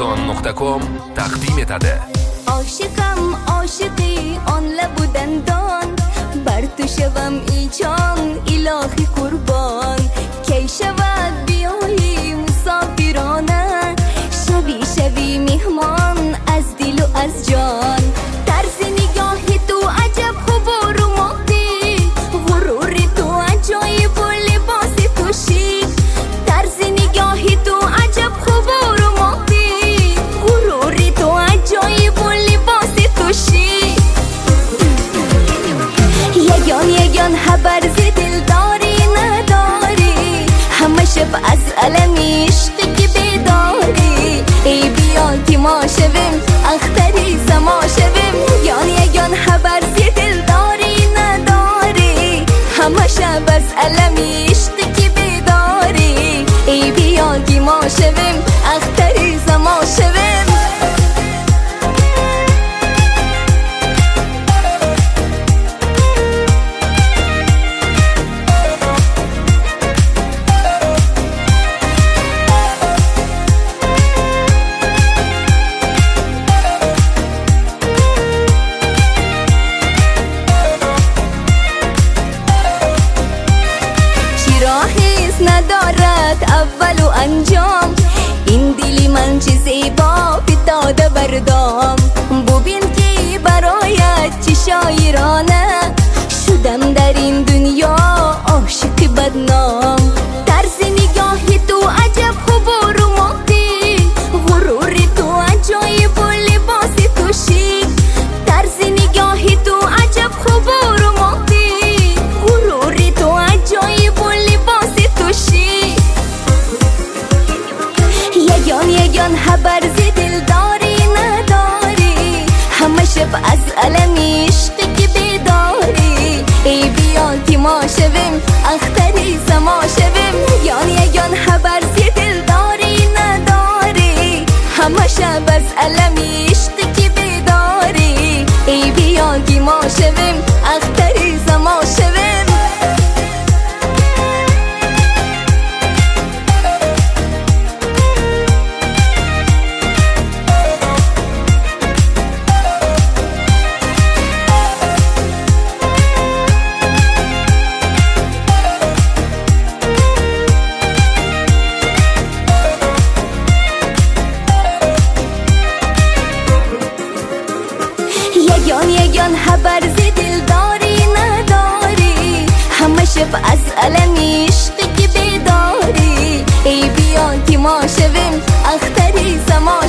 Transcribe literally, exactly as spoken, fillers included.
amazon nuqta com taqdim etadi. عاشقم عاشقی آن لب و دندان، بر تو شوم ای جان الهی قربان. کی شود بیایی مسافرانه، شوی شوی مهمان از دل و از جان. طرز نگاه تو عجب خوب و رومانتیک، غرور تو عجایب و لباس تو شیک. طرز نگاه تو عجب خوب و رومانتیک، غرور تو عجایب و لباس تو شیک. یگان یگان خبر ز دل داری نداری، همه شب از علم عشقی که بیداری. ای بیا که ما شویم اختری سما شویم. یگان یگان خبر ز دل داری نداری، همه شب از علم عشقی که بیداری. ای بیا که ما شویم اختری سما شویم. ندارد اول و انجام، این دل من چه زیبا فتاده بردام. ببین که برایت چه شاعرانه، شدم در این دنیا عاشق بدنام. طرز نگاه تو عجب خوب و رومانتیک، غرور تو عجایب و لباس تو شیک. طرز نگاه تو عجب خوب و رومانتیک، غرور تو عجایب و لباس تو شیک. یگان یگان خبر ز دل داری نداری، همه شب از علم عشقی که بیداری. ای بیا که ما شویم اختری سما شویم. یگان یگان خبر ز دل داری نداری، همه شب از علم عشقی که بیداری. ای بیا که ما شویم اختری سما شویم. یگان یگان خبر ز دل داری نداری، همه شب از علم عشقی که بیداری. ای بیا که ما شویم اختری سما